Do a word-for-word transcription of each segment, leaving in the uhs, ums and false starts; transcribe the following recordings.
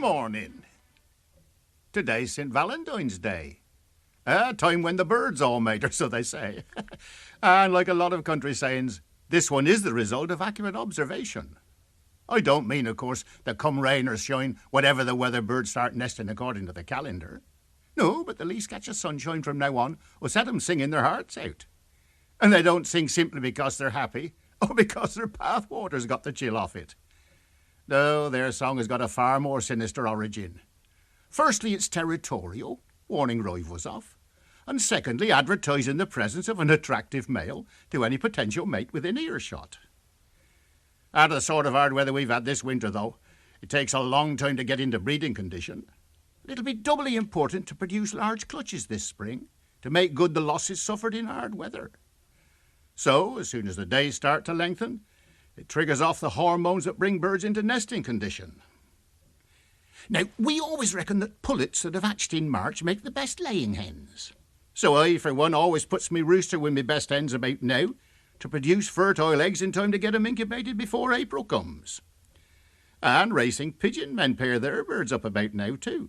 morning. Today's Saint Valentine's Day. A time when the birds all mate, or so they say. And like a lot of country sayings, this one is the result of accurate observation. I don't mean, of course, that come rain or shine, whatever the weather, birds start nesting according to the calendar. No, but the least catch of sunshine from now on will set them singing their hearts out. And they don't sing simply because they're happy, or because their bathwater's got the chill off it. No, their song has got a far more sinister origin. Firstly, it's territorial, warning rivals off. And secondly, advertising the presence of an attractive male to any potential mate within earshot. Out of the sort of hard weather we've had this winter, though, it takes a long time to get into breeding condition. It'll be doubly important to produce large clutches this spring to make good the losses suffered in hard weather. So, as soon as the days start to lengthen, it triggers off the hormones that bring birds into nesting condition. Now, we always reckon that pullets that have hatched in March make the best laying hens. So I, for one, always puts me rooster with me best hens about now to produce fertile eggs in time to get 'em incubated before April comes. And racing pigeon men pair their birds up about now too.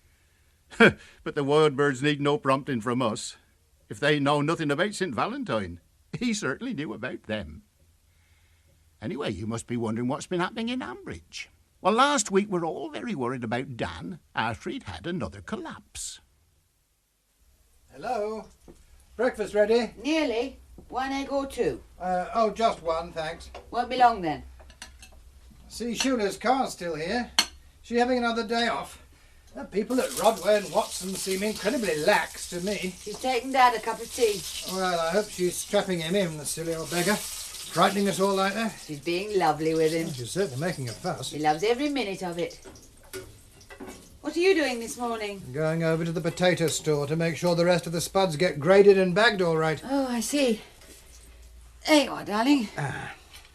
But the wild birds need no prompting from us. If they know nothing about Saint Valentine, he certainly knew about them. Anyway, you must be wondering what's been happening in Ambridge. Well, last week we were all very worried about Dan after he'd had another collapse. Hello? Breakfast ready? Nearly. One egg or two? Uh, oh, just one, thanks. Won't be long then. See, Shula's car's still here. She having another day off. The people at Rodway and Watson seem incredibly lax to me. She's taking Dad a cup of tea. Well, I hope she's strapping him in, the silly old beggar. Frightening us all like that. She's being lovely with him. Well, she's certainly making a fuss. He loves every minute of it. What are you doing this morning? Going over to the potato store to make sure the rest of the spuds get graded and bagged all right. Oh, I see. There you are, darling. Ah.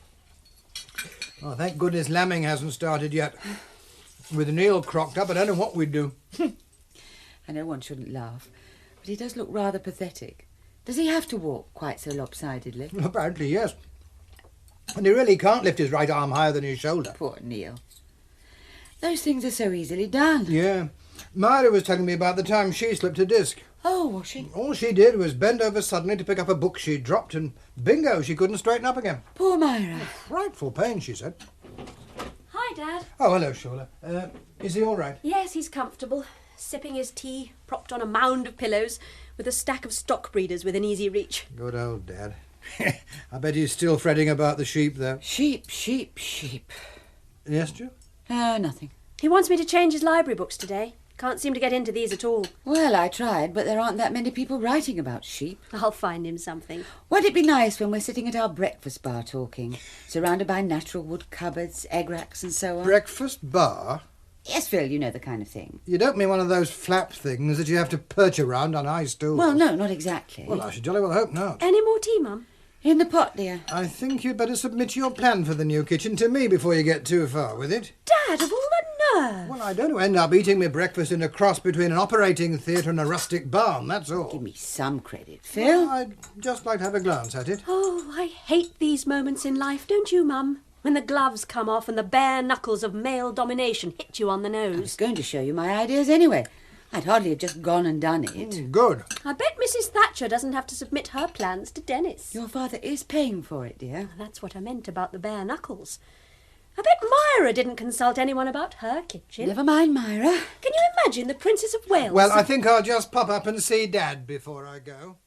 Oh, thank goodness lambing hasn't started yet. With Neil crocked up, I don't know what we'd do. I know one shouldn't laugh, but he does look rather pathetic. Does he have to walk quite so lopsidedly? Well, apparently, yes. And he really can't lift his right arm higher than his shoulder. Poor Neil. Those things are so easily done. Yeah. Myra was telling me about the time she slipped a disc. Oh, was she? All she did was bend over suddenly to pick up a book she'd dropped, and bingo, she couldn't straighten up again. Poor Myra. Frightful pain, she said. Hi, Dad. Oh, hello, Shula. Uh, is he all right? Yes, he's comfortable, sipping his tea, propped on a mound of pillows, with a stack of stock breeders within easy reach. Good old Dad. I bet he's still fretting about the sheep, though. Sheep, sheep, sheep. Yes, Joe? Oh, nothing. He wants me to change his library books today. Can't seem to get into these at all. Well, I tried, but there aren't that many people writing about sheep. I'll find him something. Won't it be nice when we're sitting at our breakfast bar talking, surrounded by natural wood cupboards, egg racks and so on? Breakfast bar? Yes, Phil, you know the kind of thing. You don't mean one of those flap things that you have to perch around on high stools? Well, no, not exactly. Well, I should jolly well hope not. Any more tea, Mum? In the pot, dear. I think you'd better submit your plan for the new kitchen to me before you get too far with it. Dad, of all the nerve! Well, I don't want to end up eating my breakfast in a cross between an operating theatre and a rustic barn, that's all. Give me some credit, Phil. Well, I'd just like to have a glance at it. Oh, I hate these moments in life, don't you, Mum? When the gloves come off and the bare knuckles of male domination hit you on the I was nose. going to show you my ideas anyway. I'd hardly have just gone and done it. Mm, good. I bet Missus Thatcher doesn't have to submit her plans to Dennis. Your father is paying for it, dear. That's what I meant about the bare knuckles. I bet Myra didn't consult anyone about her kitchen. Never mind, Myra. Can you imagine the Princess of Wales? Well, I think I'll just pop up and see Dad before I go.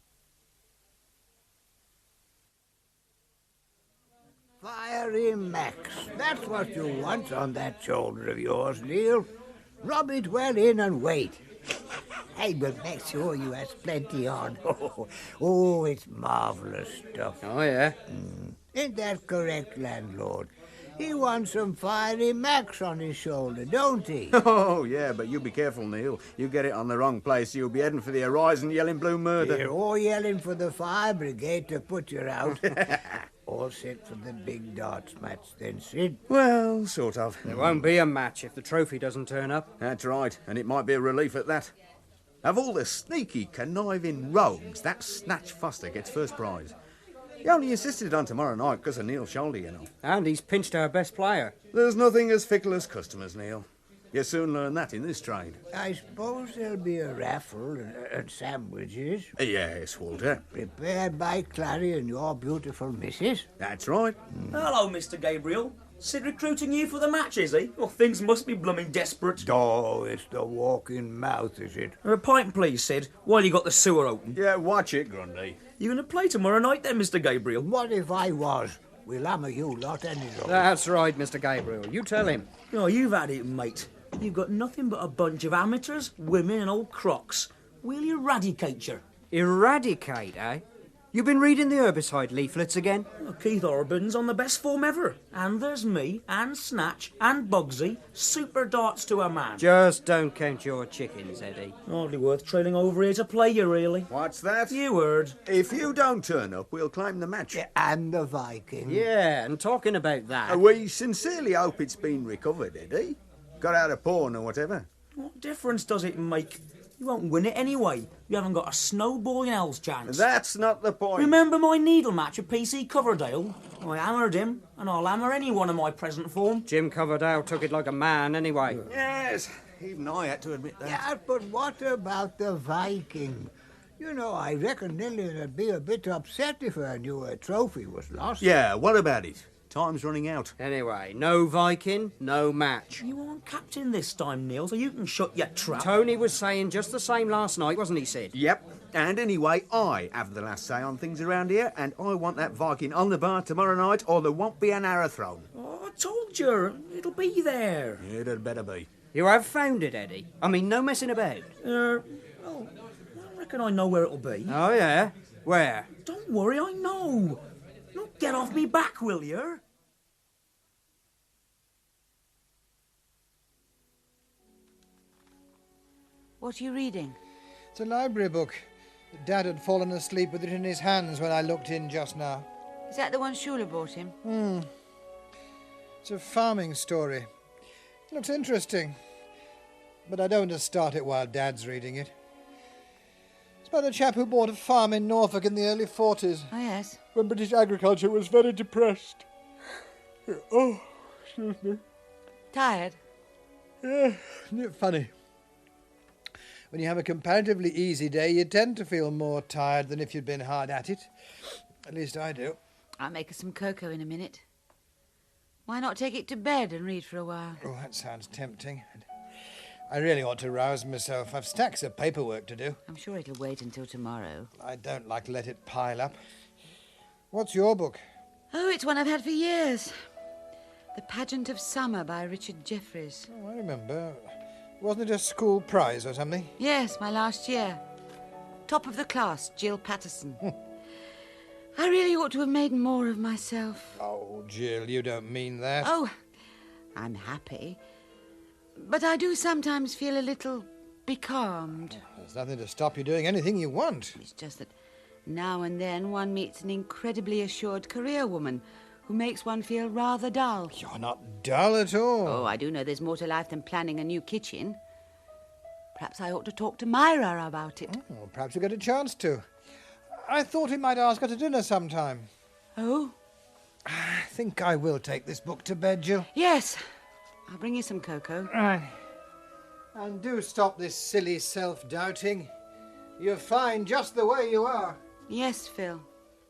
Fiery Max. That's what you want on that shoulder of yours, Neil. Rub it well in and wait. I will make sure you has plenty on. Oh, oh it's marvellous stuff. Oh, yeah? Mm. Ain't that correct, landlord? He wants some Fiery Max on his shoulder, don't he? Oh, yeah, but you be careful, Neil. You get it on the wrong place, you'll be heading for the horizon yelling blue murder. You're all yelling for the fire brigade to put you out. All set for the big darts match then, Sid? Well, sort of. There won't be a match if the trophy doesn't turn up. That's right, and it might be a relief at that. Of all the sneaky, conniving rogues, that Snatch Foster gets first prize. He only insisted on tomorrow night because of Neil's shoulder, you know. And he's pinched our best player. There's nothing as fickle as customers, Neil. You soon learn that in this trade. I suppose there'll be a raffle and, and sandwiches. Yes, Walter. Prepared by Clary and your beautiful missus. That's right. Hello, Mister Gabriel. Sid recruiting you for the match, is he? Well, things must be blooming desperate. Oh, it's the walking mouth, is it? A pint, please, Sid, while you got the sewer open. Yeah, watch it, Grundy. You going to play tomorrow night then, Mister Gabriel? What if I was? We'll hammer you lot anyway. That's right, Mister Gabriel. You tell him. Oh, you've had it, mate. You've got nothing but a bunch of amateurs, women and old crocs. We'll eradicate you. Eradicate, eh? You been reading the herbicide leaflets again? Well, Keith Orban's on the best form ever. And there's me, and Snatch, and Bugsy. Super darts to a man. Just don't count your chickens, Eddie. Hardly worth trailing over here to play you, really. What's that? You heard. If you don't turn up, we'll claim the match. Yeah, and the Viking. Yeah, and talking about that... Uh, we sincerely hope it's been recovered, Eddie. Got out of porn or whatever. What difference does it make? You won't win it anyway. You haven't got a snowball in hell's chance. That's not the point. Remember my needle match at P C Coverdale? I hammered him, and I'll hammer anyone in my present form. Jim Coverdale took it like a man anyway. Yes, even I had to admit that. Yeah, but what about the Viking? You know, I reckon Lillian would be a bit upset if her knew her trophy was lost. Yeah, what about it? Time's running out. Anyway, no Viking, no match. You aren't captain this time, Neil, so you can shut your trap. Tony was saying just the same last night, wasn't he, Sid? Yep. And anyway, I have the last say on things around here, and I want that Viking on the bar tomorrow night, or there won't be an arrow thrown. Oh, I told you, it'll be there. It'd better be. You have found it, Eddie. I mean, no messing about. Uh, well, I reckon I know where it'll be. Oh, yeah? Where? Don't worry, I know. Don't get off me back, will you? What are you reading? It's a library book. Dad had fallen asleep with it in his hands when I looked in just now. Is that the one Shula bought him? Hmm. It's a farming story. Looks interesting. But I don't want to start it while Dad's reading it. It's about a chap who bought a farm in Norfolk in the early forties. Oh, yes. When British agriculture was very depressed. Oh, excuse me. Tired? Yeah, isn't it funny? When you have a comparatively easy day, you tend to feel more tired than if you'd been hard at it. At least I do. I'll make us some cocoa in a minute. Why not take it to bed and read for a while? Oh, that sounds tempting. I really ought to rouse myself. I've stacks of paperwork to do. I'm sure it'll wait until tomorrow. I don't like to let it pile up. What's your book? Oh, it's one I've had for years. The Pageant of Summer by Richard Jefferies. Oh, I remember. Wasn't it a school prize or something? Yes, my last year. Top of the class, Jill Patterson. I really ought to have made more of myself. Oh, Jill, you don't mean that. Oh, I'm happy. But I do sometimes feel a little becalmed. There's nothing to stop you doing anything you want. It's just that now and then one meets an incredibly assured career woman who makes one feel rather dull. You're not dull at all. Oh, I do know there's more to life than planning a new kitchen. Perhaps I ought to talk to Myra about it. Oh, perhaps you get a chance to. I thought he might ask her to dinner sometime. Oh? I think I will take this book to bed, Jill. Yes. I'll bring you some cocoa. Right. And do stop this silly self-doubting. You're fine just the way you are. Yes, Phil.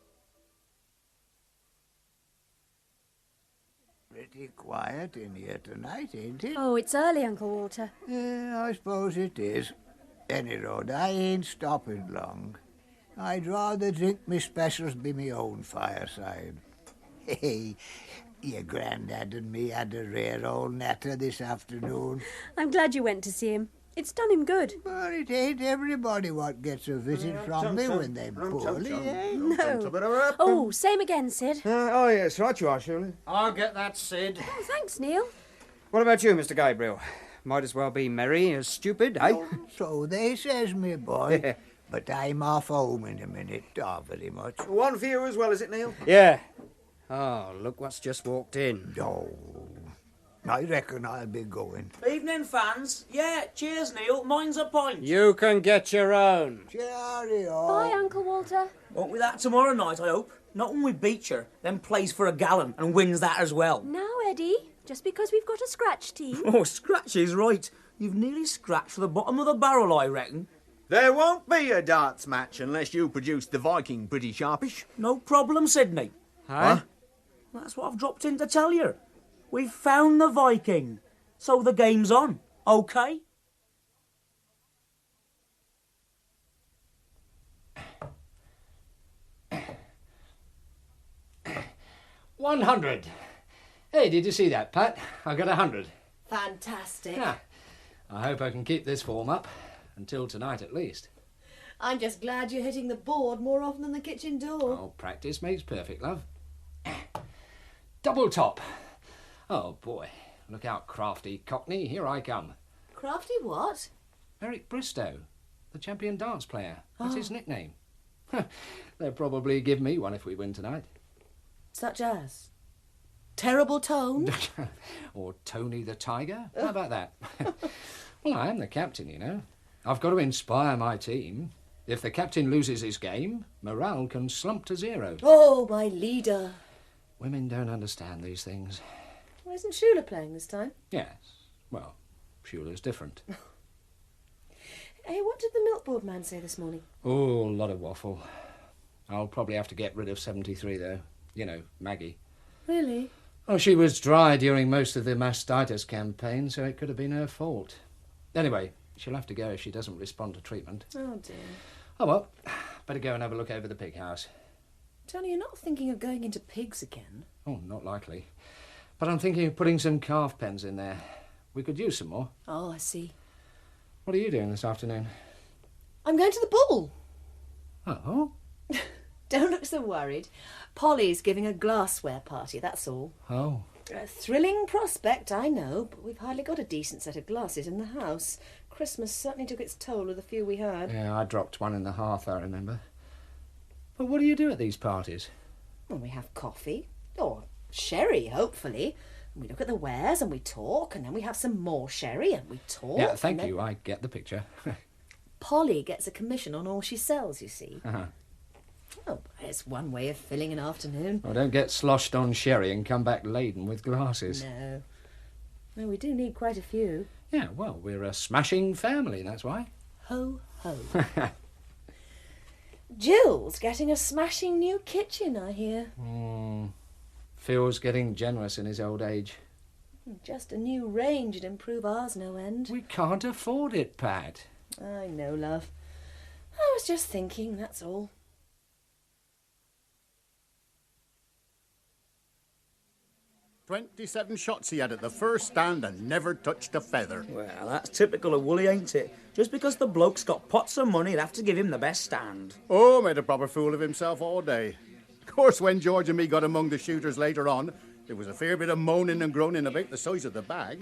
Pretty quiet in here tonight, ain't it? Oh, it's early, Uncle Walter. Yeah, I suppose it is. Any road, I ain't stopping long. I'd rather drink me specials by me own fireside. Hey, your granddad and me had a rare old natter this afternoon. I'm glad you went to see him. It's done him good. But it ain't everybody what gets a visit from me when they're poorly, eh? No. Oh, same again, Sid. Uh, oh, yes, right you are, Shirley. I'll get that, Sid. Oh, thanks, Neil. What about you, Mister Gabriel? Might as well be merry as stupid, eh? Oh, so they says, me boy. But I'm off home in a minute, not very much. One for you as well, is it, Neil? Yeah. Oh, look what's just walked in. No. I reckon I'll be going. Evening, fans. Yeah, cheers, Neil. Mine's a pint. You can get your own. Cheerio. Bye, Uncle Walter. Won't we that tomorrow night, I hope? Not when we beat you, then plays for a gallon and wins that as well. Now, Eddie, just because we've got a scratch team. Oh, scratch is right. You've nearly scratched the bottom of the barrel, I reckon. There won't be a darts match unless you produce the Viking pretty sharpish. No problem, Sydney. Huh? That's what I've dropped in to tell you. We've found the Viking. So the game's on, OK? One hundred. Hey, did you see that, Pat? I got a hundred. Fantastic. Yeah. I hope I can keep this form up until tonight at least. I'm just glad you're hitting the board more often than the kitchen door. Oh, practice makes perfect, love. Double top. Oh, boy. Look out, crafty Cockney. Here I come. Crafty what? Eric Bristow, the champion dance player. That's Oh. his nickname. They'll probably give me one if we win tonight. Such as? Terrible Tone? Or Tony the Tiger. How about that? Well, I am the captain, you know. I've got to inspire my team. If the captain loses his game, morale can slump to zero. Oh, my leader. Women don't understand these things. Well, isn't Shula playing this time? Yes. Well, Shula's different. Hey, what did the milkboard man say this morning? Oh, a lot of waffle. I'll probably have to get rid of seventy-three, though. You know, Maggie. Really? Oh, she was dry during most of the mastitis campaign, so it could have been her fault. Anyway, she'll have to go if she doesn't respond to treatment. Oh, dear. Oh, well, better go and have a look over the pig house. Tony, you're not thinking of going into pigs again? Oh, not likely. But I'm thinking of putting some calf pens in there. We could use some more. Oh, I see. What are you doing this afternoon? I'm going to the ball. Oh? Don't look so worried. Polly's giving a glassware party, that's all. Oh. A thrilling prospect, I know, but we've hardly got a decent set of glasses in the house. Christmas certainly took its toll with the few we had. Yeah, I dropped one in the hearth, I remember. But what do you do at these parties? Well, we have coffee, or sherry, hopefully. And we look at the wares and we talk, and then we have some more sherry and we talk. Yeah, thank and then you, I get the picture. Polly gets a commission on all she sells, you see. Uh-huh. Oh, it's one way of filling an afternoon. Well, don't get sloshed on sherry and come back laden with glasses. No. No, we do need quite a few. Yeah, well, we're a smashing family, that's why. Ho, ho. Jill's getting a smashing new kitchen, I hear. Mm. Phil's getting generous in his old age. Just a new range would improve ours no end. We can't afford it, Pat. I know, love. I was just thinking, that's all. Twenty-seven shots he had at the first stand and never touched a feather. Well, that's typical of Wooly, ain't it? Just because the bloke's got pots of money, he'd have to give him the best stand. Oh, made a proper fool of himself all day. Of course, when George and me got among the shooters later on, there was a fair bit of moaning and groaning about the size of the bag.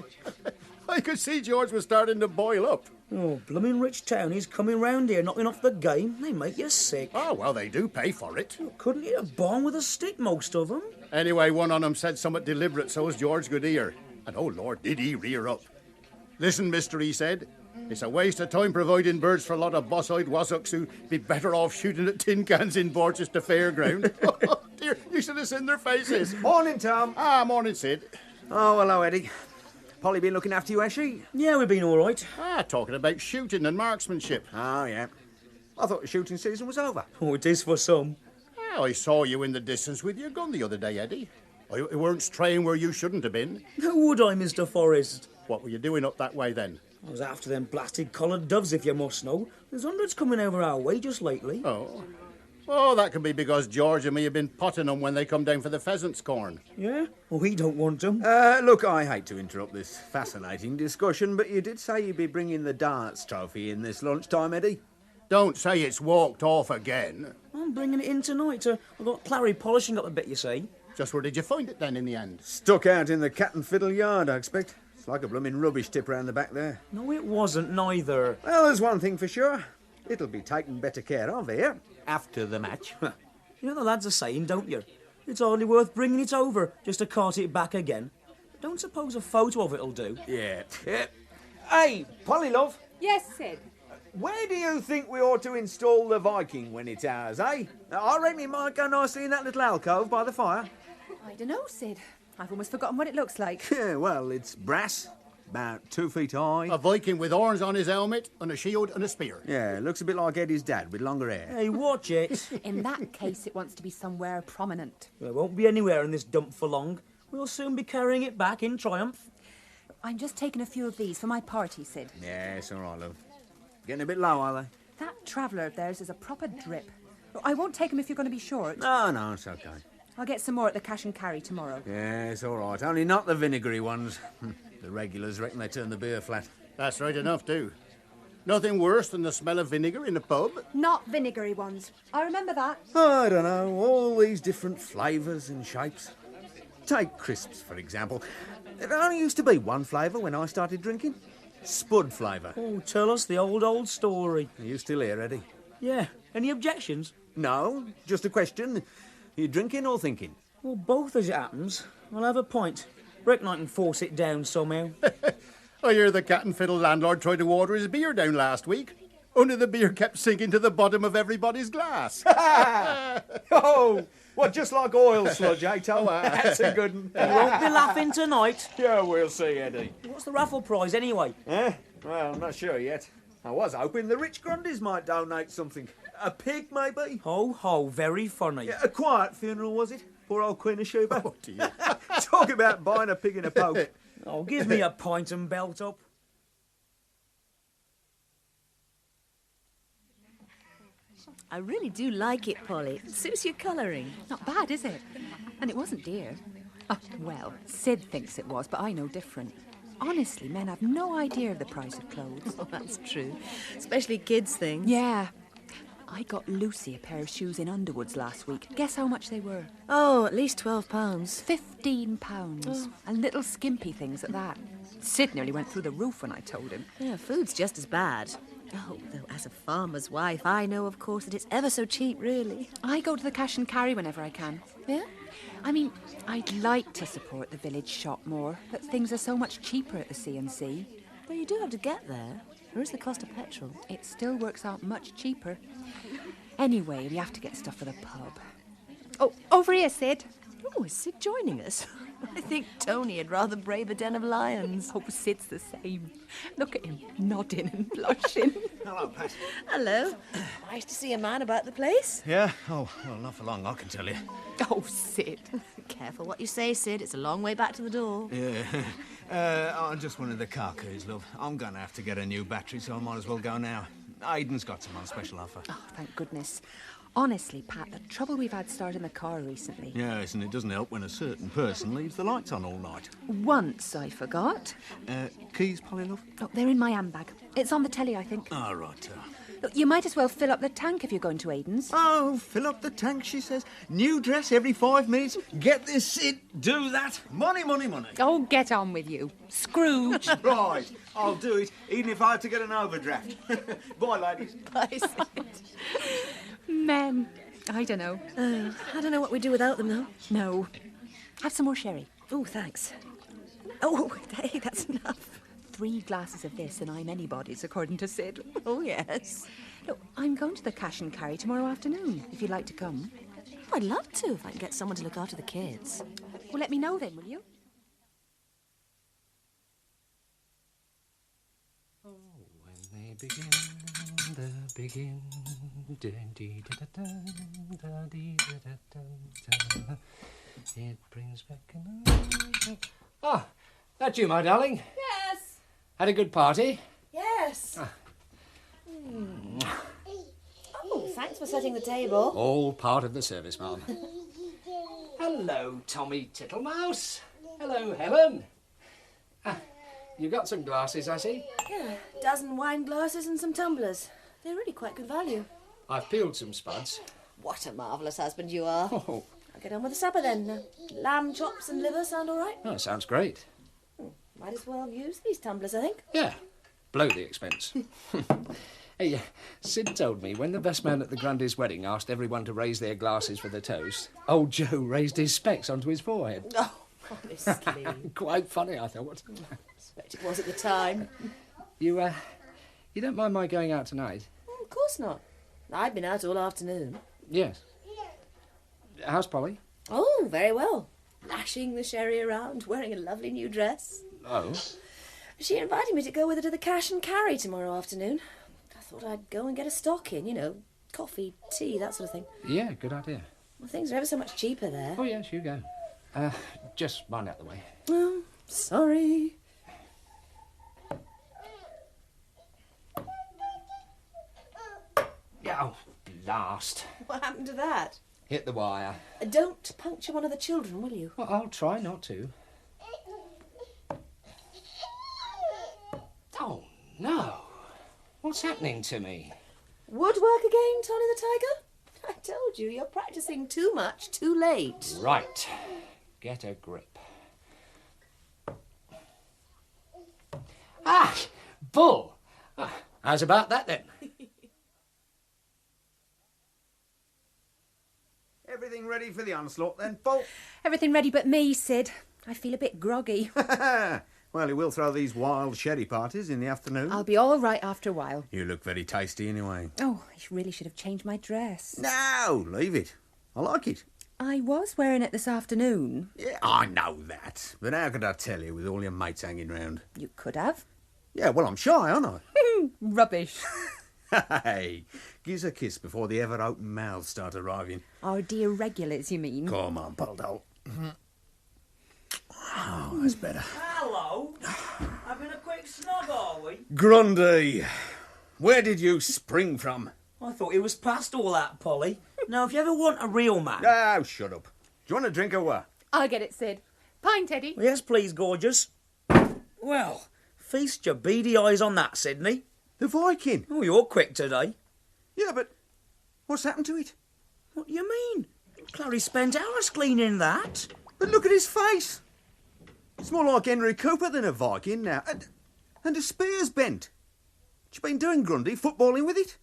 I could see George was starting to boil up. Oh, blooming rich townies coming round here knocking off the game. They make you sick. Oh, well, they do pay for it. Couldn't hit a bomb with a stick, most of them. Anyway, one on them said somewhat deliberate so as George could hear. And oh, Lord, did he rear up. Listen, mister, he said, it's a waste of time providing birds for a lot of boss-eyed wassocks who'd be better off shooting at tin cans in Borchester Fairground. Oh, dear, you should have seen their faces. Morning, Tom. Ah, morning, Sid. Oh, hello, Eddie. Polly been looking after you, has she? Yeah, we've been all right. Ah, talking about shooting and marksmanship. Oh, yeah. I thought the shooting season was over. Oh, it is for some. Ah, I saw you in the distance with your gun the other day, Eddie. I, I weren't straying where you shouldn't have been. Would I, Mister Forrest? What were you doing up that way then? I was after them blasted collared doves, if you must know. There's hundreds coming over our way just lately. Oh. Oh, that could be because George and me have been potting them when they come down for the pheasant's corn. Yeah? Well, he don't want them. Uh, look, I hate to interrupt this fascinating discussion, but you did say you'd be bringing the darts trophy in this lunchtime, Eddie. Don't say it's walked off again. I'm bringing it in tonight. Uh, I've got Clary polishing up a bit, you see. Just where did you find it then in the end? Stuck out in the cat and fiddle yard, I expect. It's like a blooming rubbish tip round the back there. No, it wasn't, neither. Well, there's one thing for sure. It'll be taken better care of here after the match. You know the lads are saying, don't you? It's hardly worth bringing it over just to cart it back again. Don't suppose a photo of it'll do. Yeah. yeah. Hey, Polly, love. Yes, Sid. Where do you think we ought to install the Viking when it's ours, eh? I reckon it might go nicely in that little alcove by the fire. I don't know, Sid. I've almost forgotten what it looks like. Yeah, well, it's brass, about two feet high. A Viking with horns on his helmet and a shield and a spear. Yeah, looks a bit like Eddie's dad with longer hair. Hey, watch it. In that case, it wants to be somewhere prominent. Well, it won't be anywhere in this dump for long. We'll soon be carrying it back in triumph. I'm just taking a few of these for my party, Sid. Yeah, it's all right, love. Getting a bit low, are they? That traveller of theirs is a proper drip. I won't take them if you're going to be short. No, no, it's okay. I'll get some more at the cash and carry tomorrow. Yeah, it's all right. Only not the vinegary ones. The regulars reckon they turn the beer flat. That's right enough, too. Nothing worse than the smell of vinegar in a pub. Not vinegary ones. I remember that. I don't know, all these different flavours and shapes. Take crisps, for example. There only used to be one flavour when I started drinking. Spud flavour. Oh, tell us the old, old story. Are you still here, Eddie? Yeah. Any objections? No, just a question. Are you drinking or thinking? Well, both as it happens. I'll have a pint. Reckon I can force it down somehow. I hear the cat and fiddle landlord tried to water his beer down last week. Only the beer kept sinking to the bottom of everybody's glass. Oh, well, just like oil sludge, eh, Tom? That's a good one. You won't be laughing tonight. Yeah, we'll see, Eddie. What's the raffle prize anyway? Eh? Well, I'm not sure yet. I was hoping the rich Grundys might donate something. A pig, maybe? Ho, ho, very funny. Yeah, a quiet funeral, was it? Poor old Queen of Sheba. Oh, dear. Talk about buying a pig in a poke. Oh, give me a pint and belt up. I really do like it, Polly. It suits your colouring. Not bad, is it? And it wasn't dear. Oh, well, Sid thinks it was, but I know different. Honestly, men have no idea of the price of clothes. Oh, that's true. Especially kids' things. Yeah. I got Lucy a pair of shoes in Underwoods last week. Guess how much they were? Oh, at least twelve pounds. Fifteen pounds. Oh. And little skimpy things at that. Sid nearly went through the roof when I told him. Yeah, food's just as bad. Oh, though as a farmer's wife, I know, of course, that it's ever so cheap, really. I go to the cash and carry whenever I can. Yeah? I mean, I'd like to support the village shop more, but things are so much cheaper at the C and C. Well, you do have to get there. There is the cost of petrol. It still works out much cheaper. Anyway, we have to get stuff for the pub. Oh, over here, Sid. Oh, is Sid joining us? I think Tony had rather brave a den of lions. Oh, Sid's the same. Look at him, nodding and blushing. Hello, Pat. Hello. Nice to see a man about the place. Yeah? Oh, well, not for long, I can tell you. Oh, Sid. Careful what you say, Sid. It's a long way back to the door. Yeah. Uh, I just wanted the car keys, love. I'm going to have to get a new battery, so I might as well go now. Aiden's got some on special offer. Oh, thank goodness. Honestly, Pat, the trouble we've had starting the car recently. Yes, and it doesn't help when a certain person leaves the lights on all night. Once I forgot. Uh, keys, Polly, love? Oh, they're in my handbag. It's on the telly, I think. All right. Uh... Look, you might as well fill up the tank if you're going to Aiden's. Oh, fill up the tank, she says. New dress every five minutes. Get this, Sid. Do that. Money, money, money. Oh, get on with you. Scrooge. Right. I'll do it, even if I had to get an overdraft. Bye, ladies. Bye, Sid. Men. I don't know. Uh, I don't know what we'd do without them, though. No. Have some more sherry. Oh, thanks. Oh, hey, that's enough. Three glasses of this and I'm anybody's, according to Sid. Oh, yes. Look, I'm going to the cash and carry tomorrow afternoon, if you'd like to come. I'd love to, if I can get someone to look after the kids. Well, let me know then, will you? Oh, when they begin, they begin. It brings back an... Ah, that you, my darling? Yes. Had a good party? Yes. Ah. Mm. Oh, thanks for setting the table. All part of the service, ma'am. Hello, Tommy Tittlemouse. Hello, Helen. Ah, you got some glasses, I see. Yeah, a dozen wine glasses and some tumblers. They're really quite good value. I've peeled some spuds. What a marvellous husband you are. Oh. I'll get on with the supper then. Uh, lamb chops and liver sound all right? Oh, sounds great. Hmm. Might as well use these tumblers, I think. Yeah, blow the expense. Hey, uh, Sid told me when the best man at the Grundy's wedding asked everyone to raise their glasses for the toast, old Joe raised his specs onto his forehead. Oh, honestly. Quite funny, I thought. I expect it was at the time. You, uh, you don't mind my going out tonight? Oh, of course not. I've been out all afternoon. Yes. How's Polly? Oh, very well. lashing the sherry around, wearing a lovely new dress. Oh? She invited me to go with her to the Cash and Carry tomorrow afternoon. I thought I'd go and get a stock in, you know, coffee, tea, that sort of thing. Yeah, good idea. Well, things are ever so much cheaper there. Oh, yes, you go. Uh, just mind out the way. Oh, sorry. Yeah, oh, last. What happened to that? Hit the wire. Don't puncture one of the children, will you? Well, I'll try not to. Oh, no. What's happening to me? Woodwork again, Tony the Tiger? I told you, you're practising too much, too late. Right. Get a grip. Ah! Bull! Ah, how's about that, then? Everything ready for the onslaught, then, Paul? Everything ready but me, Sid. I feel a bit groggy. Well, he will throw these wild sherry parties in the afternoon. I'll be all right after a while. You look very tasty anyway. Oh, I really should have changed my dress. No, leave it. I like it. I was wearing it this afternoon. Yeah, I know that. But how could I tell you with all your mates hanging round? You could have. Yeah, well, I'm shy, aren't I? Rubbish. Hey, give us a kiss before the ever-open mouths start arriving. Our dear regulars, you mean? Come on, Poldo. Oh, that's better. Hello. Having a quick snog, are we? Grundy, where did you spring from? I thought it was past all that, Polly. Now, if you ever want a real man... Oh, shut up. Do you want a drink or what? I'll get it, Sid. Pint, Eddie. Yes, please, gorgeous. Well, feast your beady eyes on that, Sydney. The Viking. Oh, you're quick today. Yeah, but what's happened to it? What do you mean? Clary spent hours cleaning that. But look at his face. It's more like Henry Cooper than a Viking now. And, and a spear's bent. What you been doing, Grundy? Footballing with it?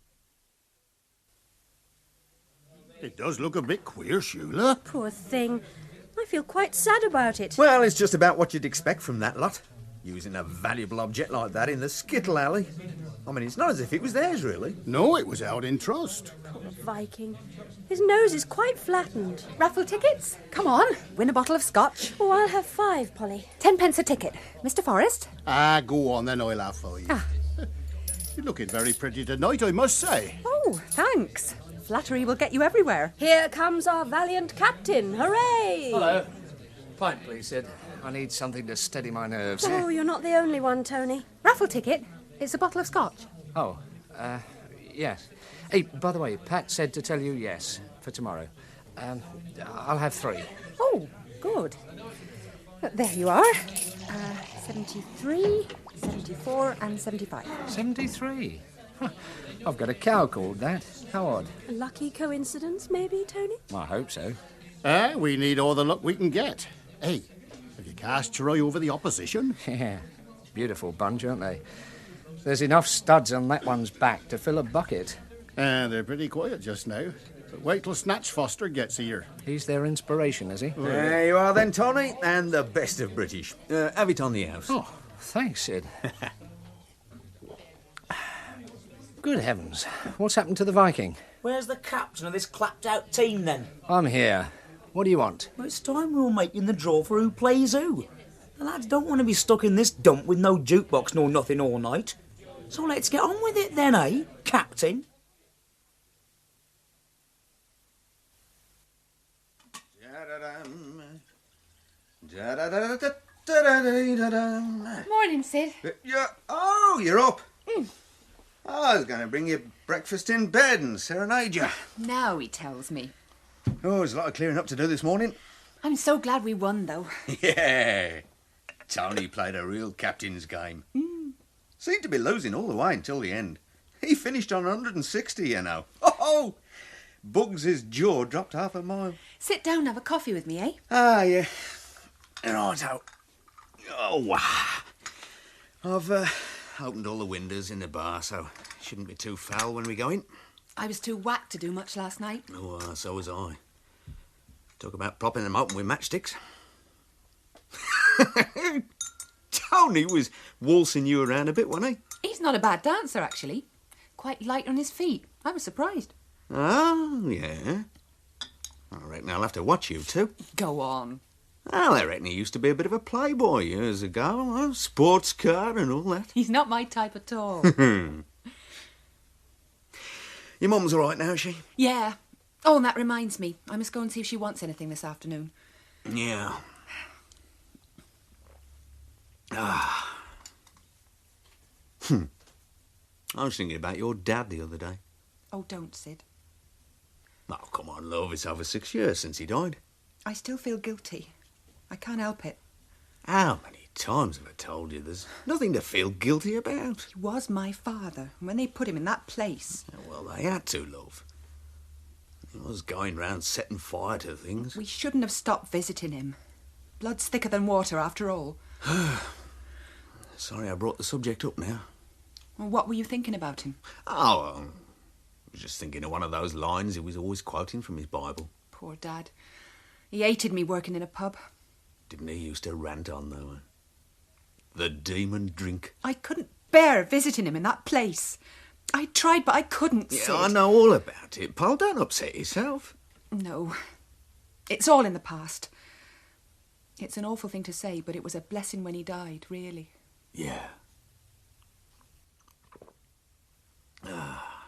It does look a bit queer, Shula. Poor thing. I feel quite sad about it. Well, it's just about what you'd expect from that lot. Using a valuable object like that in the skittle alley. I mean, it's not as if it was theirs, really. No, it was out in trust. Poor Viking. His nose is quite flattened. Raffle tickets? Come on, win a bottle of scotch. Oh, I'll have five, Polly. Ten pence a ticket. Mister Forrest? Ah, go on then, I'll have for you. Ah. You're looking very pretty tonight, I must say. Oh, thanks. Flattery will get you everywhere. Here comes our valiant captain. Hooray! Hello. Pint, please, Sid. I need something to steady my nerves. Oh, you're not the only one, Tony. Raffle ticket? It's a bottle of scotch. Oh, uh, yes. Hey, by the way, Pat said to tell you yes for tomorrow. Um, I'll have three. Oh, good. There you are. Uh, seventy-three, seventy-four and seventy-five. seventy-three? Huh. I've got a cow called that. How odd. A lucky coincidence, maybe, Tony? I hope so. Ah, we need all the luck we can get. Hey, have you cast your eye over the opposition? Yeah. Beautiful bunch, aren't they? There's enough studs on that one's back to fill a bucket. Ah, they're pretty quiet just now. But wait till Snatch Foster gets here. He's their inspiration, is he? There you are then, Tony, and the best of British. Uh, have it on the house. Oh, thanks, Sid. Good heavens. What's happened to the Viking? Where's the captain of this clapped-out team, then? I'm here. What do you want? Well, it's time we were making the draw for who plays who. The lads don't want to be stuck in this dump with no jukebox nor nothing all night. So let's get on with it then, eh, Captain? Morning, Sid. Yeah. Oh, you're up. Mm. I was going to bring you breakfast in bed and serenade you. Now he tells me. Oh, there's a lot of clearing up to do this morning. I'm so glad we won, though. Yeah. Tony played a real captain's game. Mm. Seemed to be losing all the way until the end. He finished on one hundred sixty, you know. Oh! Bugs' jaw dropped half a mile. Sit down and have a coffee with me, eh? Ah, yeah. Right out. Oh, wow. I've uh, opened all the windows in the bar, so it shouldn't be too foul when we go in. I was too whacked to do much last night. Oh, uh, so was I. Talk about propping them open with matchsticks. Tony was waltzing you around a bit, wasn't he? He's not a bad dancer, actually. Quite light on his feet. I was surprised. Oh, yeah. I reckon I'll have to watch you two. Go on. Well, I reckon he used to be a bit of a playboy years ago. A sports car and all that. He's not my type at all. Your mum's all right now, is she? Yeah. Oh, and that reminds me. I must go and see if she wants anything this afternoon. Yeah. Ah. Hmm. I was thinking about your dad the other day. Oh, don't, Sid. Oh, come on, love. It's over six years since he died. I still feel guilty. I can't help it. How many times have I told you there's nothing to feel guilty about? He was my father. And when they put him in that place... Well, they had to, love. He was going round setting fire to things. We shouldn't have stopped visiting him. Blood's thicker than water, after all. Sorry I brought the subject up now. Well, what were you thinking about him? Oh, um, I was just thinking of one of those lines he was always quoting from his Bible. Poor Dad. He hated me working in a pub. Didn't he used to rant on, though? The demon drink. I couldn't bear visiting him in that place. I tried, but I couldn't, Yeah, Sid. I know all about it, Paul. Don't upset yourself. No. It's all in the past. It's an awful thing to say, but it was a blessing when he died, really. Yeah. Ah.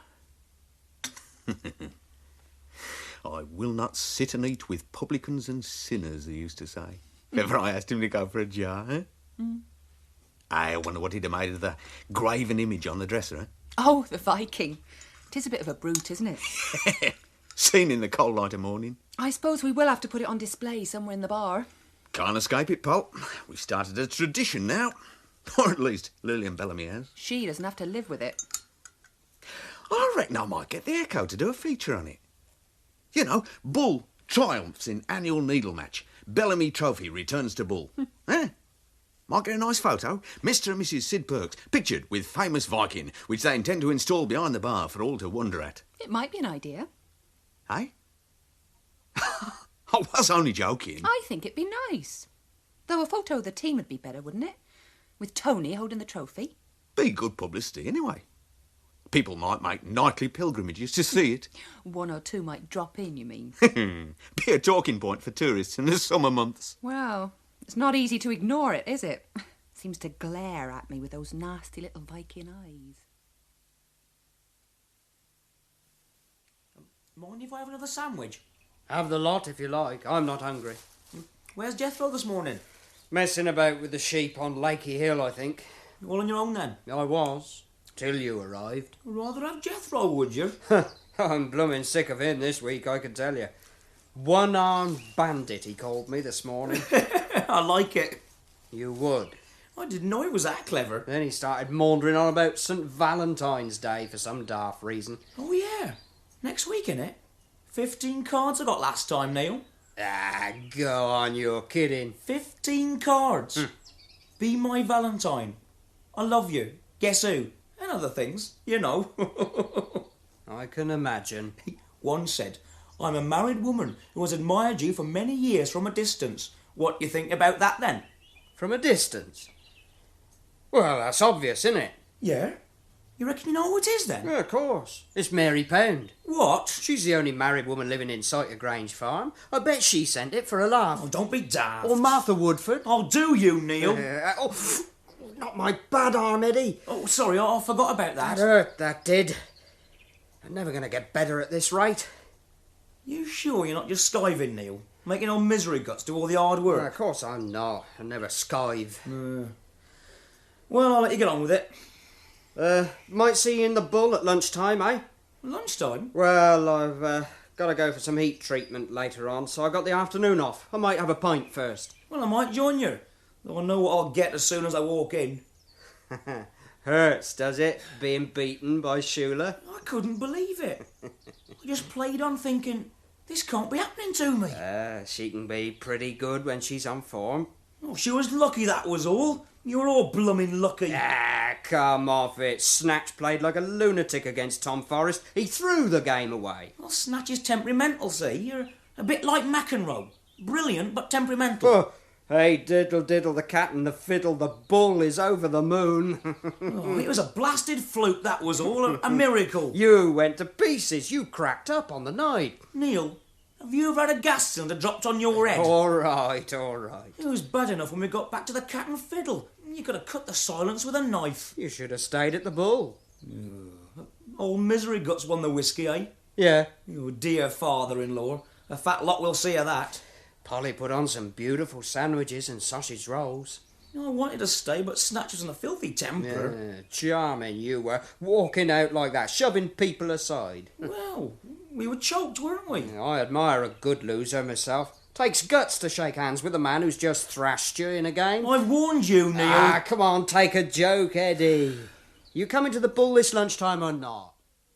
I will not sit and eat with publicans and sinners, he used to say. If ever I asked him to go for a jar, eh? Mm. I wonder what he'd have made of the graven image on the dresser, eh? Oh, the Viking. It is a bit of a brute, isn't it? Seen in the cold light of morning. I suppose we will have to put it on display somewhere in the bar. Can't escape it, Paul. We've started a tradition now. Or at least Lillian Bellamy has. She doesn't have to live with it. I reckon I might get the Echo to do a feature on it. You know, Bull triumphs in annual needle match. Bellamy Trophy returns to Bull. eh? Might get a nice photo. Mister and Missus Sid Perks, pictured with famous Viking, which they intend to install behind the bar for all to wonder at. It might be an idea. Eh? I was only joking. I think it'd be nice. Though a photo of the team would be better, wouldn't it? With Tony holding the trophy. Be good publicity anyway. People might make nightly pilgrimages to see it. One or two might drop in, you mean? Be a talking point for tourists in the summer months. Well, it's not easy to ignore it, is it? Seems to glare at me with those nasty little Viking eyes. Mind if I have another sandwich? Have the lot if you like. I'm not hungry. Where's Jethro this morning? Messing about with the sheep on Lakey Hill, I think. All on your own then? I was, till you arrived. I'd rather have Jethro, would you? I'm blooming sick of him this week, I can tell you. One-armed bandit, he called me this morning. I like it. You would. I didn't know he was that clever. Then he started maundering on about Saint Valentine's Day for some daft reason. Oh, yeah. Next week, innit? Fifteen cards I got last time, Neil. Ah, go on, you're kidding. Fifteen cards. Mm. Be my Valentine. I love you. Guess who? And other things, you know. I can imagine. One said, I'm a married woman who has admired you for many years from a distance. What do you think about that, then? From a distance? Well, that's obvious, isn't it? Yeah. You reckon you know who it is, then? Yeah, of course. It's Mary Pound. What? She's the only married woman living in sight of Grange Farm. I bet she sent it for a laugh. Oh, don't be daft. Or Martha Woodford. Oh, do you, Neil? Uh, oh, not my bad arm, Eddie. Oh, sorry, I forgot about that. That hurt, that did. I'm never going to get better at this rate. You sure you're not just skiving, Neil? Making old misery guts do all the hard work? Well, of course I'm not. I never skive. Uh, well, I'll let you get on with it. Uh, might see you in the Bull at lunchtime, eh? Lunchtime? Well, I've uh, got to go for some heat treatment later on, so I got the afternoon off. I might have a pint first. Well, I might join you, though I know what I'll get as soon as I walk in. Hurts, does it, being beaten by Shula? I couldn't believe it. I just played on thinking, this can't be happening to me. Uh, she can be pretty good when she's on form. Oh, she was lucky, that was all. You're all blooming lucky. Ah, come off it. Snatch played like a lunatic against Tom Forrest. He threw the game away. Well, Snatch is temperamental, see? You're a bit like McEnroe. Brilliant, but temperamental. Oh, hey, diddle diddle, the cat and the fiddle, the Bull is over the moon. Oh, it was a blasted fluke, that was all. A, a miracle. You went to pieces. You cracked up on the night. Neil, Have you ever had a gas cylinder dropped on your head? All right, all right. It was bad enough when we got back to the Cat and Fiddle. You could have cut the silence with a knife. You should have stayed at the Bull. Old Misery Guts won the whiskey, eh? Yeah. You dear father-in-law. A fat lot will see of that. Polly put on some beautiful sandwiches and sausage rolls. I wanted to stay, but Snatch was in a filthy temper. Yeah, charming you were, walking out like that, shoving people aside. Well, we were choked, weren't we? I admire a good loser myself. Takes guts to shake hands with a man who's just thrashed you in a game. I've warned you, Neil. Ah, come on, take a joke, Eddie. You coming to the Bull this lunchtime or not?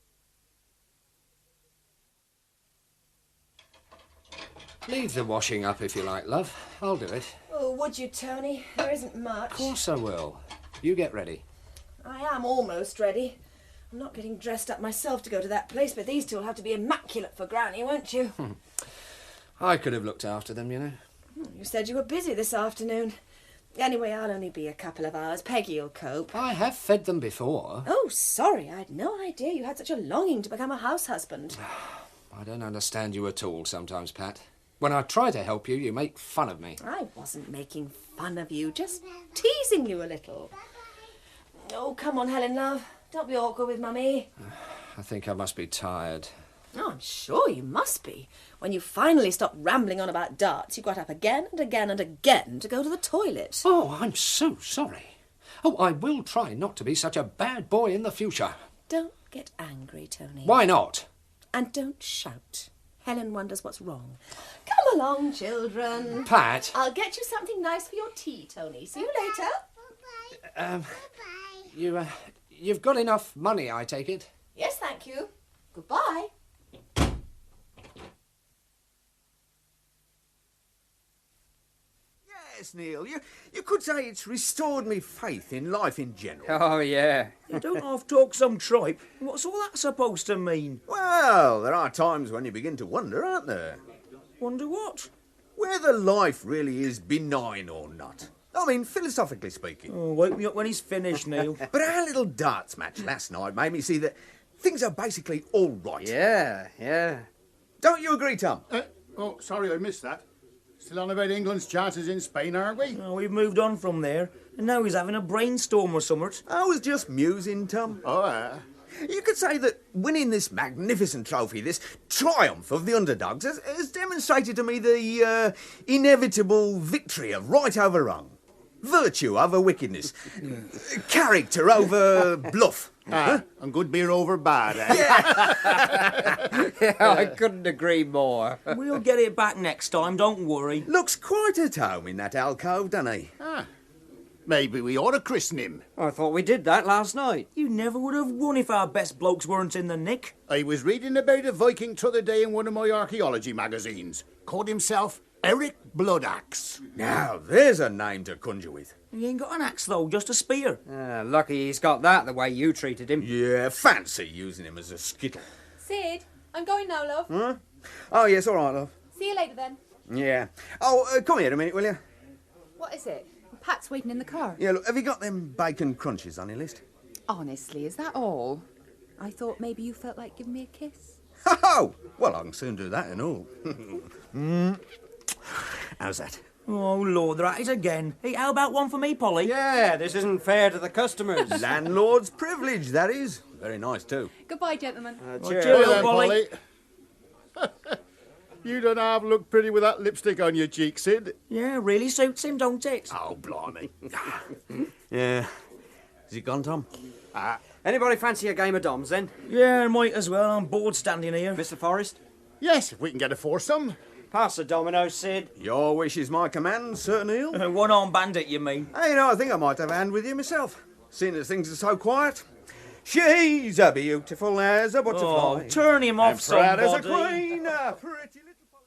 Leave the washing up if you like, love. I'll do it. Oh, would you, Tony? There isn't much. Of course I will. You get ready. I am almost ready. I'm not getting dressed up myself to go to that place, but these two will have to be immaculate for Granny, won't you? I could have looked after them, you know. You said you were busy this afternoon. Anyway, I'll only be a couple of hours. Peggy'll cope. I have fed them before. Oh, sorry. I had no idea you had such a longing to become a house husband. I don't understand you at all sometimes, Pat. When I try to help you, you make fun of me. I wasn't making fun of you, just teasing you a little. Oh, come on, Helen, love. Don't be awkward with Mummy. I think I must be tired. Oh, I'm sure you must be. When you finally stopped rambling on about darts, you got up again and again and again to go to the toilet. Oh, I'm so sorry. Oh, I will try not to be such a bad boy in the future. Don't get angry, Tony. Why not? And don't shout. Helen wonders what's wrong. Come along, children. Pat. I'll get you something nice for your tea, Tony. See you later. Um, you, uh, you've got enough money, I take it? Yes, thank you. Goodbye. Yes, Neil, you, you could say it's restored me faith in life in general. Oh, yeah. You don't half talk some tripe. What's all that supposed to mean? Well, there are times when you begin to wonder, aren't there? Wonder what? Whether life really is benign or not. I mean, philosophically speaking. Oh, wake me up when he's finished, Neil. But our little darts match last night made me see that things are basically all right. Yeah, yeah. Don't you agree, Tom? Uh, oh, sorry, I missed that. Still on about England's chances in Spain, aren't we? Oh, we've moved on from there, and now he's having a brainstorm or something. I was just musing, Tom. Oh, uh. You could say that winning this magnificent trophy, this triumph of the underdogs, has, has demonstrated to me the uh, inevitable victory of right over wrong, virtue over wickedness, character over bluff. Ah, and good beer over bad, eh? Yeah, I couldn't agree more. We'll get it back next time, don't worry. Looks quite at home in that alcove, doesn't he? Ah, maybe we ought to christen him. I thought we did that last night. You never would have won if our best blokes weren't in the nick. I was reading about a Viking t'other day in one of my archaeology magazines. Called himself Eric Bloodaxe. Now, there's a name to conjure with. He ain't got an axe, though, just a spear. Uh, lucky he's got that the way you treated him. Yeah, fancy using him as a skittle. Sid, I'm going now, love. Huh? Oh, yes, all right, love. See you later, then. Yeah. Oh, uh, come here a minute, will you? What is it? Pat's waiting in the car. Yeah, look, have you got them bacon crunches on your list? Honestly, is that all? I thought maybe you felt like giving me a kiss. Oh, well, I can soon do that and all. mm. How's that? Oh, Lord, they're at it again. Hey, how about one for me, Polly? Yeah, this isn't fair to the customers. Landlord's privilege, that is. Very nice, too. Goodbye, gentlemen. Uh, Oh, cheers. cheerio, Well, Polly. Polly. You don't half look pretty with that lipstick on your cheek, Sid. Yeah, really suits him, don't it? Oh, blimey. Yeah. Is it gone, Tom? Ah, Anybody fancy a game of doms, then? Yeah, might as well. I'm bored standing here. Mister Forrest? yes, if we can get a foursome. Pass the dominoes, Sid. Your wish is my command, Sir Neil. Uh, one-armed bandit, you mean? Hey, you know, I think I might have a hand with you myself, seeing as things are so quiet. She's a beautiful as a butterfly. Oh, turn him off, and proud as a somebody. queen, a pretty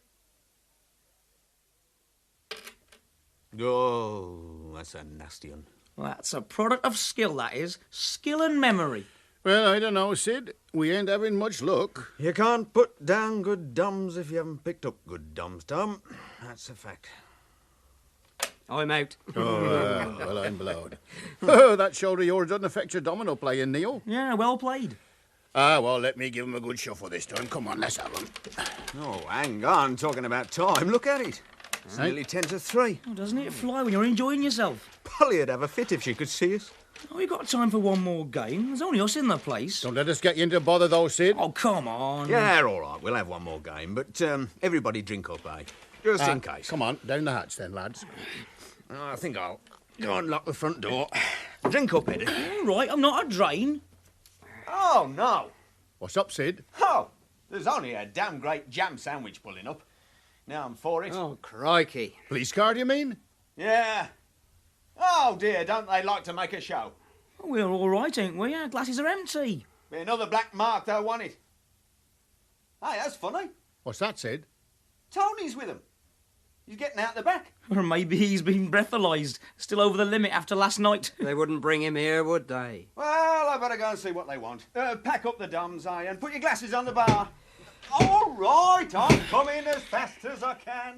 little... Oh, that's a nasty one. That's a product of skill, that is. Skill and memory. Well, I don't know, Sid. We ain't having much luck. You can't put down good dums if you haven't picked up good dums, Tom. That's a fact. I'm out. Oh, uh, well, I'm blowed. Oh, that shoulder of yours doesn't affect your domino playing, Neil. Yeah, well played. Ah, well, let me give him a good shuffle this time. Come on, let's have him. Oh, hang on. Talking about time. Look at it. It's Hey. nearly ten to three. Oh, doesn't it fly when you're enjoying yourself? Polly'd have a fit if she could see us. Oh, we got time for one more game. There's only us in the place. Don't let us get you into bother, though, Sid. Oh, come on. Yeah, all right. We'll have one more game. But um, everybody drink up, eh? Just Ah, in case. Come on, down the hatch then, lads. Oh, I think I'll go and lock the front door. Drink up, Eddie. All right, I'm not a drain. Oh, no. What's up, Sid? Oh, there's only a damn great jam sandwich pulling up. Now I'm for it. Oh, crikey. Police car, do you mean? Yeah. Oh, dear, don't they like to make a show? We're all right, ain't we? Our glasses are empty. Be another black mark, they'll want it. Hey, that's funny. What's that, Sid? Tony's with them. He's getting out the back. Or maybe he's been breathalyzed. Still over the limit after last night. They wouldn't bring him here, would they? Well, I better go and see what they want. Uh, pack up the dums, eh, and put your glasses on the bar. All right, I'm coming as fast as I can.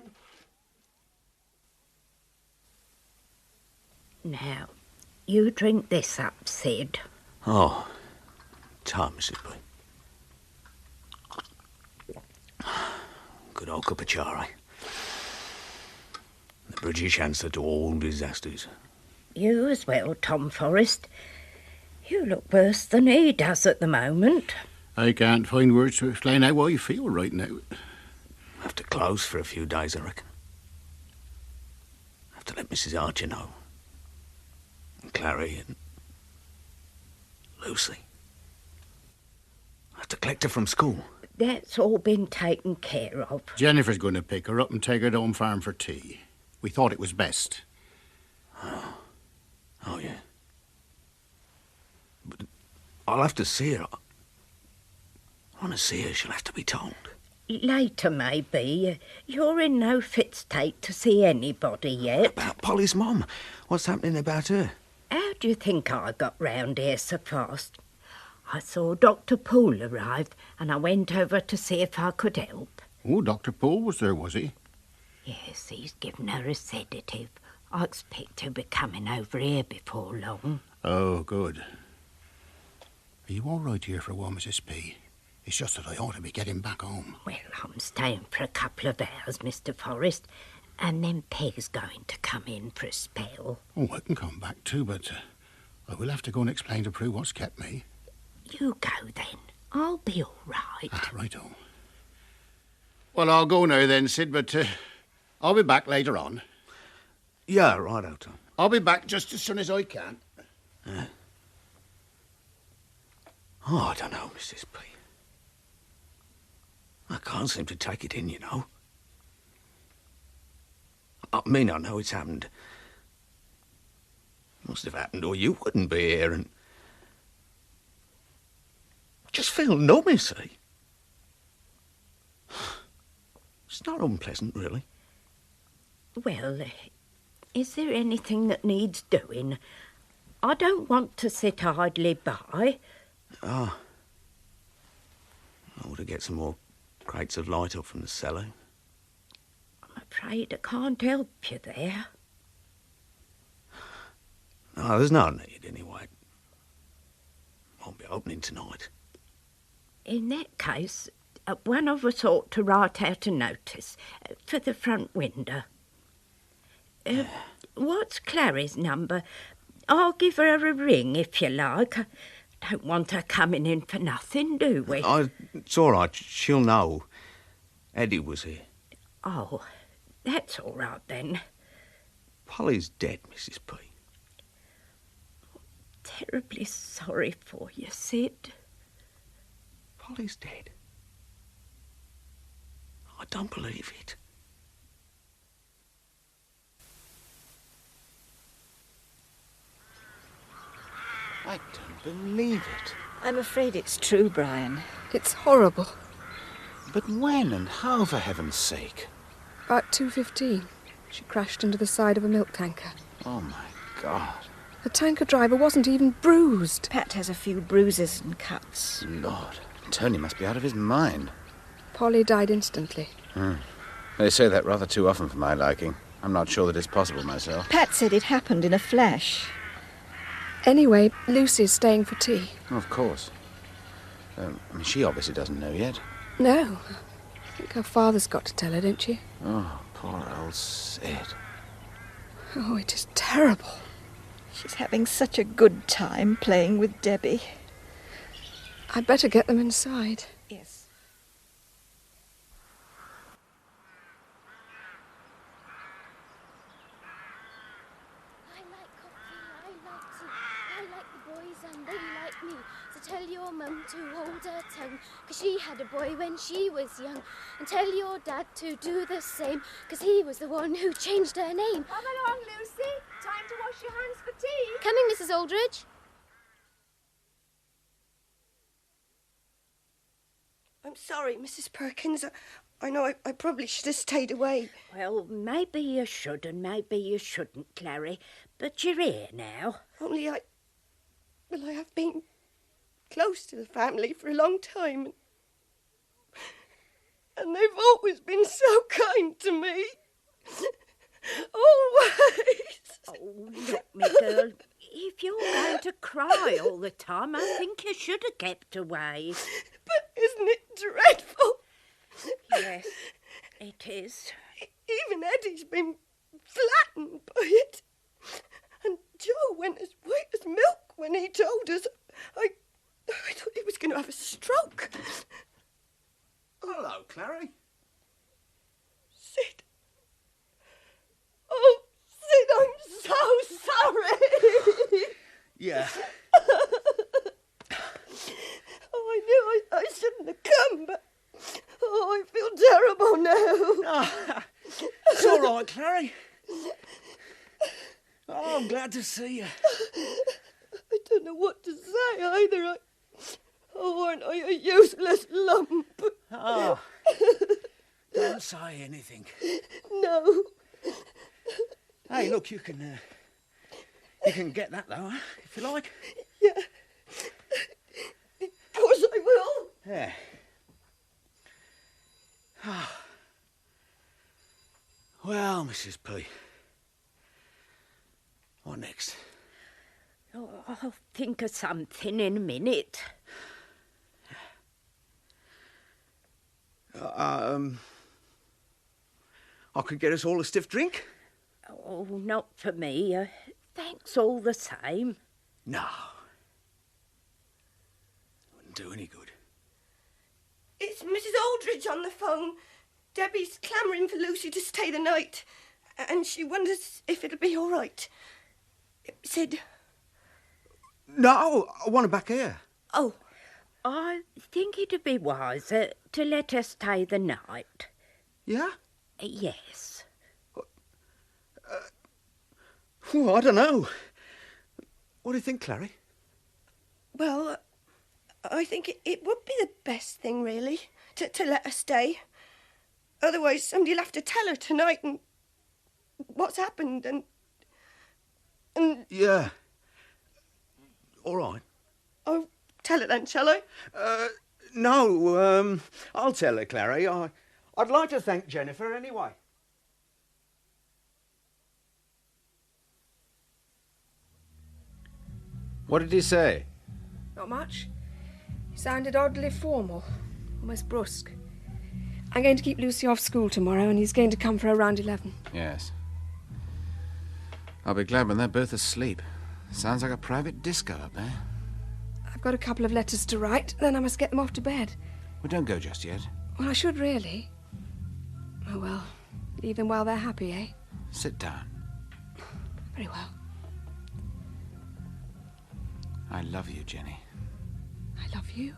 Now, you drink this up, Sid. Oh, time, Missus B. Good old cup of char, eh? The British answer to all disasters. You as well, Tom Forrest. You look worse than he does at the moment. I can't find words to explain how I feel right now. Have to close for a few days, I reckon. Have to let Missus Archer know. And Clary and Lucy. Have to collect her from school. That's all been taken care of. Jennifer's going to pick her up and take her to home farm for tea. We thought it was best. Oh, oh yeah. But I'll have to see her. I want to see her. She'll have to be told. Later, maybe. You're in no fit state to see anybody yet. About Polly's mum. What's happening about her? How do you think I got round here so fast? I saw Doctor Poole arrive, and I went over to see if I could help. Oh, Doctor Poole was there, was he? Yes, he's given her a sedative. I expect he'll be coming over here before long. Oh, good. Are you all right here for a while, Missus P? It's just that I ought to be getting back home. Well, I'm staying for a couple of hours, Mister Forrest, and then Peg's going to come in for a spell. Oh, I can come back too, but uh, I will have to go and explain to Prue what's kept me. You go then. I'll be all right. Ah, righto. Well, I'll go now then, Sid, but uh, I'll be back later on. Yeah, righto, Tom. I'll be back just as soon as I can. Yeah. Oh, I don't know, Missus P. I can't seem to take it in, you know. I mean, I know it's happened. It must have happened, or you wouldn't be here, and... I just feel numb, you see. It's not unpleasant, really. Well, uh, is there anything that needs doing? I don't want to sit idly by. Ah. I ought to get some more crates of light up from the cellar. I'm afraid I can't help you there. No, there's no need, anyway. Won't be opening tonight. In that case, uh, one of us ought to write out a notice uh, for the front window. Uh, what's Clary's number? I'll give her a ring if you like. I don't want her coming in for nothing, do we? I, it's all right. She'll know. Eddie was here. Oh, that's all right then. Polly's dead, Missus P. Terribly sorry for you, Sid. Polly's dead. I don't believe it. I don't believe it. I'm afraid it's true, Brian. It's horrible. But when and how, for heaven's sake? About two fifteen, she crashed into the side of a milk tanker. Oh, my God. The tanker driver wasn't even bruised. Pat has a few bruises and cuts. Lord, Tony must be out of his mind. Polly died instantly. Hmm. They say that rather too often for my liking. I'm not sure that it's possible myself. Pat said it happened in a flash. Anyway, Lucy's staying for tea. Of course. Um, I mean, she obviously doesn't know yet. No. I think her father's got to tell her, don't she? Oh, poor old Sid. Oh, it is terrible. She's having such a good time playing with Debbie. I'd better get them inside. Yes. I like coffee, I like tea, I like the boys and they like me. So tell your mum to hold her tongue, 'cause she had a boy when she was young. And tell your dad to do the same, 'cause he was the one who changed her name. Come along, Lucy. Time to wash your hands for tea. Coming, Missus Aldridge. I'm sorry, Missus Perkins. I, I know I, I probably should have stayed away. Well, maybe you should and maybe you shouldn't, Clary. But you're here now. Only I... Well, I have been close to the family for a long time. And they've always been so kind to me. Always. Oh, look, me girl, if you're going to cry all the time, I think you should have kept away. But isn't it dreadful? Yes, it is. Even Eddie's been flattened by it. And Joe went as white as milk when he told us. I, I thought he was going to have a stroke. Hello, Clary. Sid. Oh, Sid, I'm so sorry. Yeah. Oh, I knew I, I shouldn't have come, but oh, I feel terrible now. Oh, it's all right, Clary. Oh, I'm glad to see you. I don't know what to say either. I, oh, aren't I a useless lump? Oh, don't say anything. No. Hey, look, you can uh, you can get that though, huh? If you like. Yeah. Of course I will. Yeah. Well, Missus P. What next? Oh, I'll think of something in a minute. Uh, um, I could get us all a stiff drink. Oh, not for me. Uh, thanks all the same. No. Wouldn't do any good. It's Missus Aldridge on the phone. Debbie's clamouring for Lucy to stay the night, and she wonders if it'll be all right. Sid. No, I want her back here. Oh, I think it'd be wiser to let her stay the night. Yeah? Yes. Oh, I don't know. What do you think, Clary? Well, I think it, it would be the best thing, really, to, to let her stay. Otherwise, somebody'll have to tell her tonight and what's happened and... and... Yeah. All right. Oh, tell her then, shall I? Uh, no, um, I'll tell her, Clary. I, I'd like to thank Jennifer anyway. What did he say? Not much. He sounded oddly formal, almost brusque. I'm going to keep Lucy off school tomorrow, and he's going to come for her around eleven. Yes. I'll be glad when they're both asleep. Sounds like a private disco up there. I've got a couple of letters to write, then I must get them off to bed. Well, don't go just yet. Well, I should really. Oh, well, leave them while they're happy, eh? Sit down. Very well. I love you, Jenny. I love you.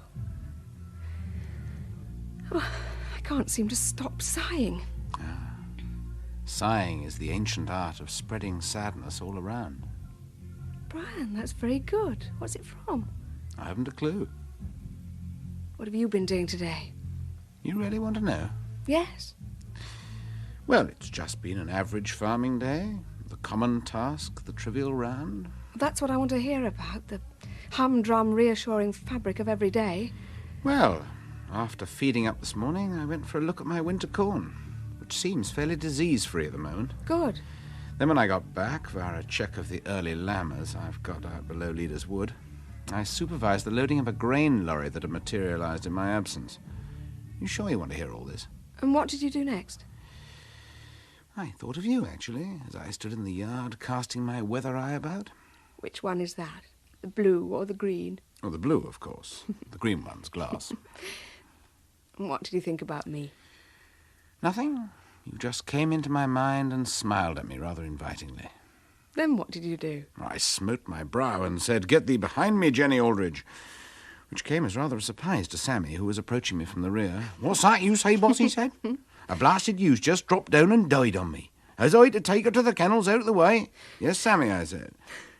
Oh, I can't seem to stop sighing. Ah. Sighing is the ancient art of spreading sadness all around. Brian, that's very good. What's it from? I haven't a clue. What have you been doing today? You really want to know? Yes. Well, it's just been an average farming day. The common task, the trivial round. That's what I want to hear about, the humdrum, reassuring fabric of every day. Well, after feeding up this morning, I went for a look at my winter corn, which seems fairly disease-free at the moment. Good. Then when I got back, via a check of the early lambers I've got out below Leader's Wood, I supervised the loading of a grain lorry that had materialised in my absence. You sure you want to hear all this? And what did you do next? I thought of you, actually, as I stood in the yard casting my weather eye about. Which one is that? The blue or the green? Oh, the blue, of course. The green one's glass. And what did you think about me? Nothing. You just came into my mind and smiled at me rather invitingly. Then what did you do? I smote my brow and said, "Get thee behind me, Jenny Aldridge," which came as rather a surprise to Sammy, who was approaching me from the rear. "What's that you say, boss?" he said. "A blasted you's just dropped down and died on me. Has I to take her to the kennels out of the way?" "Yes, Sammy," I said.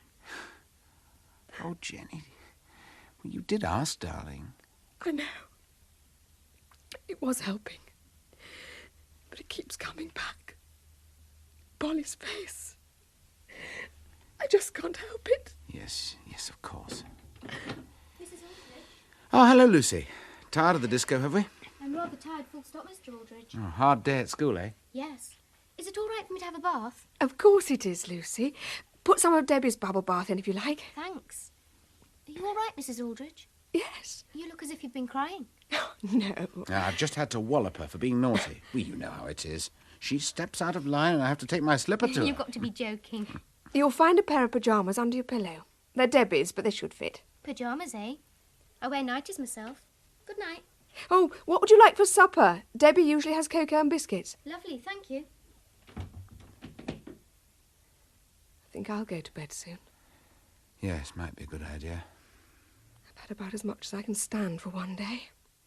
"Oh, Jenny, well, you did ask, darling." I know. It was helping. But it keeps coming back. Polly's face. I just can't help it. Yes, yes, of course. Missus Aldridge? Oh, hello, Lucy. Tired of the disco, have we? I'm rather tired, full stop, Mister Aldridge. Oh, hard day at school, eh? Yes. Is it all right for me to have a bath? Of course it is, Lucy. Put some of Debbie's bubble bath in if you like. Thanks. Are you all right, Missus Aldridge? Yes. You look as if you've been crying. No. Ah, I've just had to wallop her for being naughty. Well, you know how it is. She steps out of line and I have to take my slipper to her. You've got to be joking. You'll find a pair of pyjamas under your pillow. They're Debbie's, but they should fit. Pyjamas, eh? I wear nighties myself. Good night. Oh, what would you like for supper? Debbie usually has cocoa and biscuits. Lovely, thank you. I think I'll go to bed soon. Yes, might be a good idea. I've had about as much as I can stand for one day.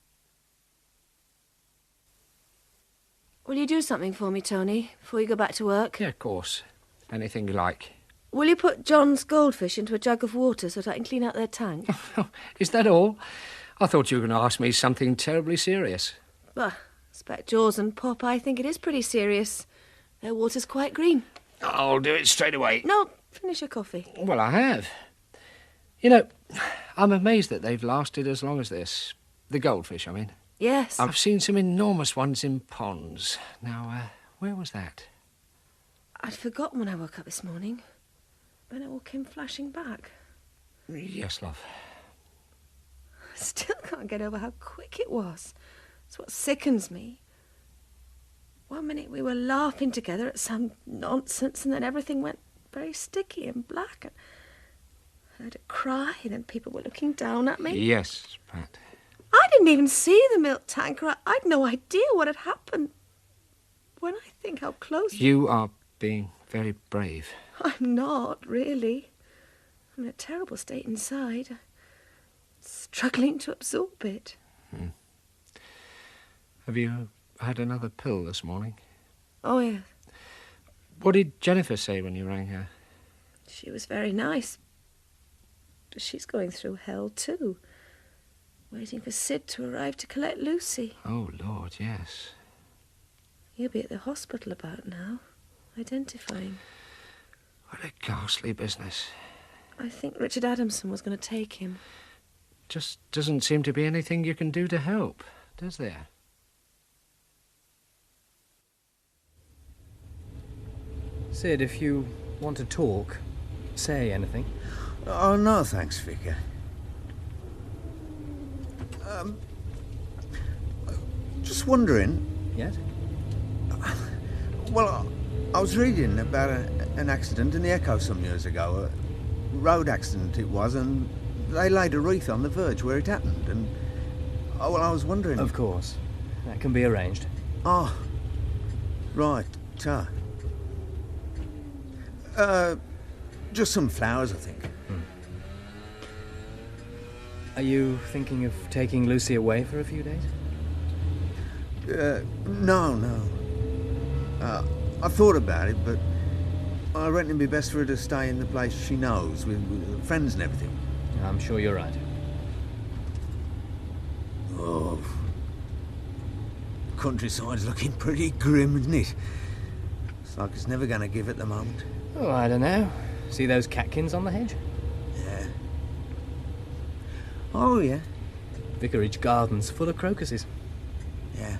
Will you do something for me, Tony, before you go back to work? Yeah, of course. Anything you like. Will you put John's goldfish into a jug of water so that I can clean out their tank? Is that all? I thought you were going to ask me something terribly serious. Well, I expect Jaws and Pop, I think it is pretty serious. Their water's quite green. I'll do it straight away. No, finish your coffee. Well, I have. You know, I'm amazed that they've lasted as long as this. The goldfish, I mean. Yes. I've seen some enormous ones in ponds. Now, uh, where was that? I'd forgotten when I woke up this morning. When it all came flashing back. Yes, love. I still can't get over how quick it was. It's what sickens me. One minute we were laughing together at some nonsense, and then everything went very sticky and black. And I heard a cry, and then people were looking down at me. Yes, Pat. I didn't even see the milk tanker. I, I'd no idea what had happened. When I think how close... You are being very brave. I'm not, really. I'm in a terrible state inside. I'm struggling to absorb it. Hmm. Have you had another pill this morning? Oh, yeah. What did Jennifer say when you rang her? She was very nice. But she's going through hell, too. Waiting for Sid to arrive to collect Lucy. Oh, Lord, yes. He'll be at the hospital about now, identifying. What a ghastly business. I think Richard Adamson was going to take him. Just doesn't seem to be anything you can do to help, does there? Sid, if you want to talk, say anything. Oh, no, thanks, Vicar. Um, just wondering... Yes? Well, I was reading about a, an accident in the Echo some years ago. A road accident it was, and they laid a wreath on the verge where it happened, and... Oh, well, I was wondering... Of course. That can be arranged. Oh, right, ta. Uh, just some flowers, I think. Hmm. Are you thinking of taking Lucy away for a few days? Uh, no, no. Uh, I thought about it, but I reckon it'd be best for her to stay in the place she knows, with, with friends and everything. I'm sure you're right. Oh. Countryside's looking pretty grim, isn't it? It's like it's never going to give at the moment. Oh, I don't know. See those catkins on the hedge? Yeah. Oh, yeah. Vicarage garden's full of crocuses. Yeah.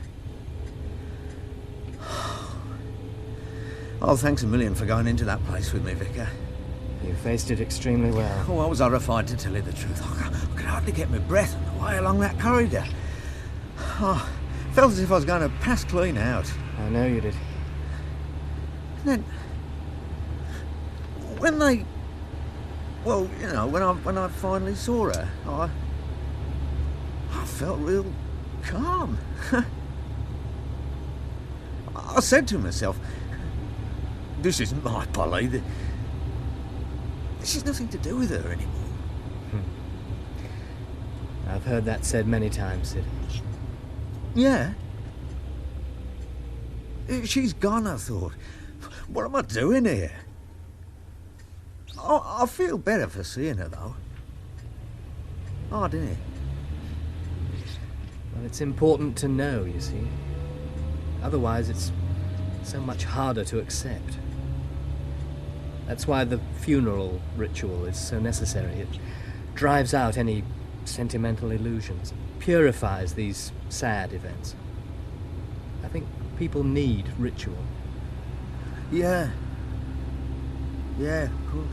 Oh, thanks a million for going into that place with me, Vicar. You faced it extremely well. Oh, I was horrified, to tell you the truth. I could, I could hardly get my breath on the way along that corridor. Oh, felt as if I was going to pass clean out. I know you did. And then, when they, well, you know, when I when I finally saw her, I, I felt real calm. I said to myself, "This isn't my Polly. This has nothing to do with her anymore." I've heard that said many times, Sid. Yeah. She's gone, I thought. What am I doing here? I, I feel better for seeing her, though. Oh, didn't it? Well, it's important to know, you see. Otherwise, it's so much harder to accept. That's why the funeral ritual is so necessary. It drives out any sentimental illusions, purifies these sad events. I think people need ritual. Yeah. Yeah, of course.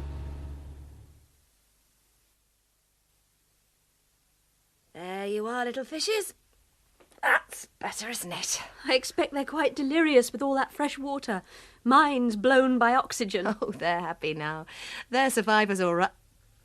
There you are, little fishes. That's better, isn't it? I expect they're quite delirious with all that fresh water. Mine's blown by oxygen. Oh, they're happy now. They're survivors, all right.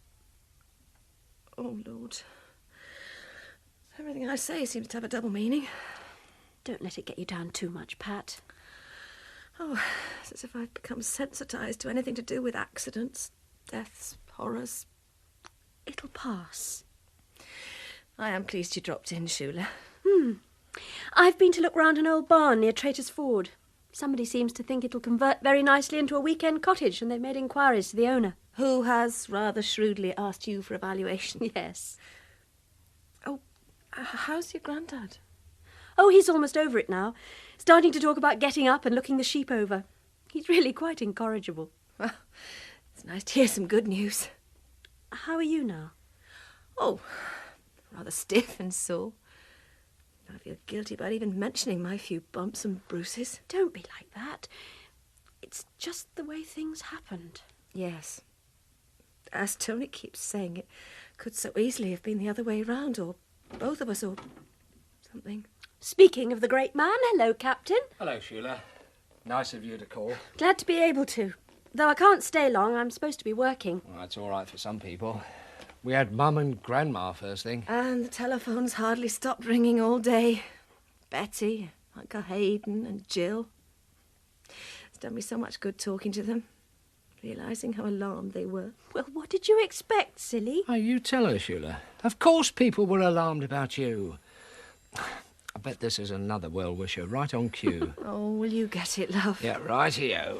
Oh, Lord. Everything I say seems to have a double meaning. Don't let it get you down too much, Pat. Oh, it's as if I've become sensitised to anything to do with accidents, deaths, horrors. It'll pass. I am pleased you dropped in, Shula. Hmm. I've been to look round an old barn near Traitor's Ford. Somebody seems to think it'll convert very nicely into a weekend cottage, and they've made inquiries to the owner. Who has rather shrewdly asked you for a valuation? Yes. Oh, uh, how's your granddad? Oh, he's almost over it now. Starting to talk about getting up and looking the sheep over. He's really quite incorrigible. Well, it's nice to hear some good news. How are you now? Oh, rather stiff and sore. I feel guilty about even mentioning my few bumps and bruises. Don't be like that. It's just the way things happened. Yes. As Tony keeps saying, it could so easily have been the other way round, or both of us, or something. Speaking of the great man, hello, Captain. Hello, Shula. Nice of you to call. Glad to be able to. Though I can't stay long, I'm supposed to be working. Well, that's all right for some people. We had Mum and Grandma first thing. And the telephone's hardly stopped ringing all day. Betty, Uncle Hayden and Jill. It's done me so much good talking to them, realising how alarmed they were. Well, what did you expect, silly? Oh, you tell her, Shula. Of course people were alarmed about you. I bet this is another well-wisher right on cue. Oh, will you get it, love? Yeah, righty-o.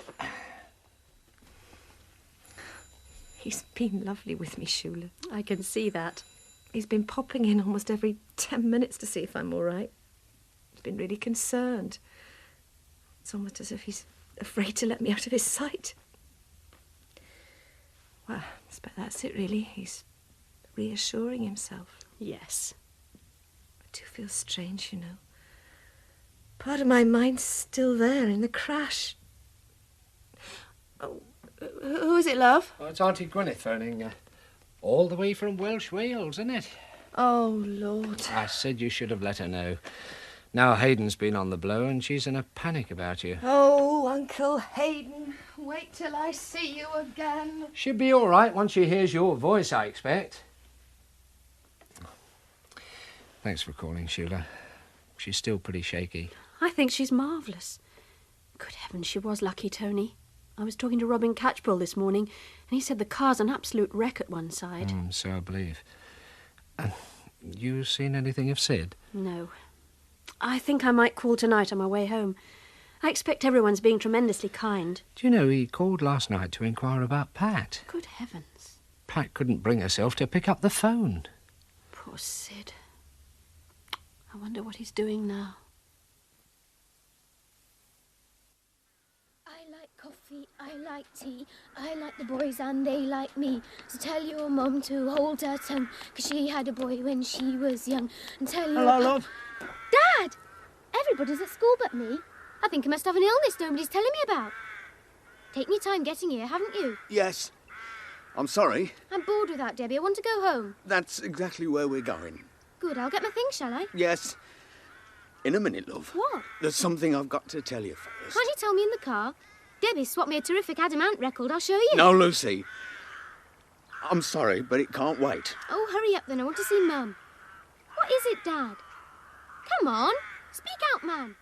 He's been lovely with me, Shula. I can see that. He's been popping in almost every ten minutes to see if I'm all right. He's been really concerned. It's almost as if he's afraid to let me out of his sight. Well, I suppose that's it, really. He's reassuring himself. Yes. I do feel strange, you know. Part of my mind's still there in the crash. Oh, who is it, love? Oh, it's Auntie Gwyneth phoning. Uh, all the way from Welsh Wales, isn't it? Oh, Lord. I said you should have let her know. Now Hayden's been on the blow and she's in a panic about you. Oh, Uncle Hayden, wait till I see you again. She'll be all right once she hears your voice, I expect. Thanks for calling, Shula. She's still pretty shaky. I think she's marvellous. Good heavens, she was lucky, Tony. I was talking to Robin Catchpole this morning, and he said the car's an absolute wreck at one side. Mm, so I believe. Uh, you seen anything of Sid? No. I think I might call tonight on my way home. I expect everyone's being tremendously kind. Do you know, he called last night to inquire about Pat. Good heavens. Pat couldn't bring herself to pick up the phone. Poor Sid. I wonder what he's doing now. I like coffee, I like tea, I like the boys and they like me. So tell your mum to hold her tongue, 'cause she had a boy when she was young. And tell your... Hello, love. Dad! Everybody's at school but me. I think I must have an illness nobody's telling me about. Taken your time getting here, haven't you? Yes. I'm sorry. I'm bored without Debbie. I want to go home. That's exactly where we're going. Good, I'll get my things, shall I? Yes. In a minute, love. What? There's something I've got to tell you first. Can't you tell me in the car? Debbie swapped me a terrific Adamant record. I'll show you. No, Lucy. I'm sorry, but it can't wait. Oh, hurry up then. I want to see Mum. What is it, Dad? Come on. Speak out, man.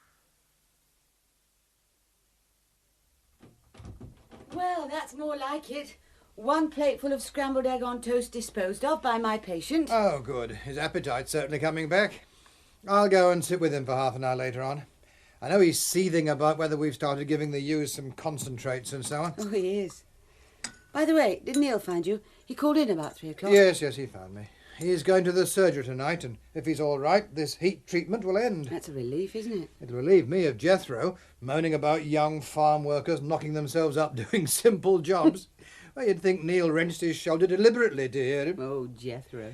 Well, that's more like it. One plateful of scrambled egg on toast disposed of by my patient. Oh, good. His appetite's certainly coming back. I'll go and sit with him for half an hour later on. I know he's seething about whether we've started giving the ewes some concentrates and so on. Oh, he is. By the way, did Neil find you? He called in about three o'clock. Yes, yes, he found me. He's going to the surgery tonight, and if he's all right, this heat treatment will end. That's a relief, isn't it? It'll relieve me of Jethro, moaning about young farm workers knocking themselves up doing simple jobs. Well, you'd think Neil wrenched his shoulder deliberately to hear him. Oh, Jethro.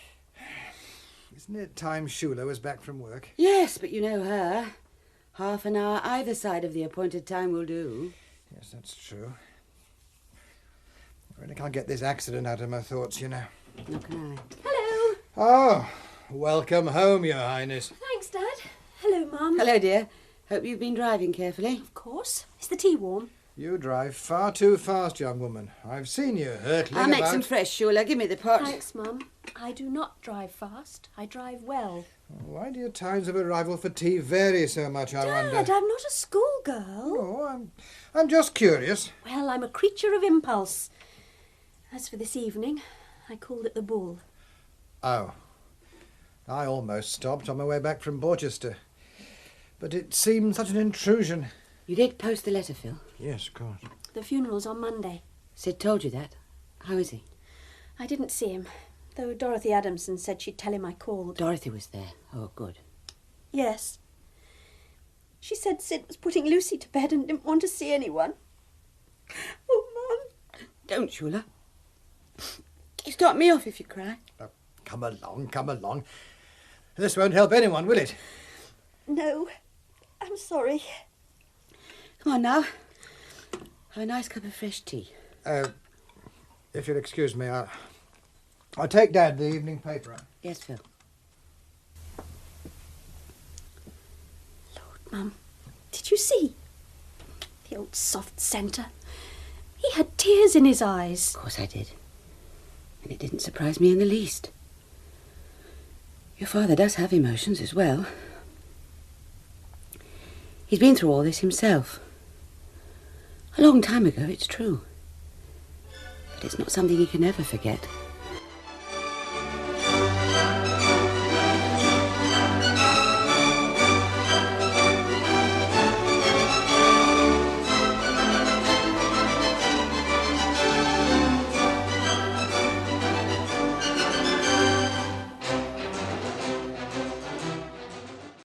Isn't it time Shula was back from work? Yes, but you know her. Half an hour either side of the appointed time will do. Yes, that's true. I really can't get this accident out of my thoughts, you know. Nor can I. Hello. Oh, welcome home, Your Highness. Thanks, Dad. Hello, Mum. Hello, dear. Hope you've been driving carefully. Of course. Is the tea warm? You drive far too fast, young woman. I've seen you hurtling I'll make about. some fresh, Shula. Give me the pot. Thanks, Mum. I do not drive fast. I drive well. Why do your times of arrival for tea vary so much, I Dad, wonder? I'm not a schoolgirl. Oh, I'm, I'm just curious. Well, I'm a creature of impulse. As for this evening, I called it the Bull. Oh. I almost stopped on my way back from Borchester. But it seemed such an intrusion. You did post the letter, Phil? Yes, of course. The funeral's on Monday. Sid told you that. How is he? I didn't see him, though Dorothy Adamson said she'd tell him I called. Dorothy was there. Oh, good. Yes. She said Sid was putting Lucy to bed and didn't want to see anyone. Oh, Mum. Don't, Shula. You start me off if you cry. Oh, come along, come along. This won't help anyone, will it? No, I'm sorry. Come on now. Have a nice cup of fresh tea. Uh, if you'll excuse me, I'll, I'll take Dad the evening paper. Yes, Phil. Lord, Mum, did you see? The old soft centre. He had tears in his eyes. Of course I did. And it didn't surprise me in the least. Your father does have emotions as well. He's been through all this himself. A long time ago, it's true. But it's not something he can ever forget.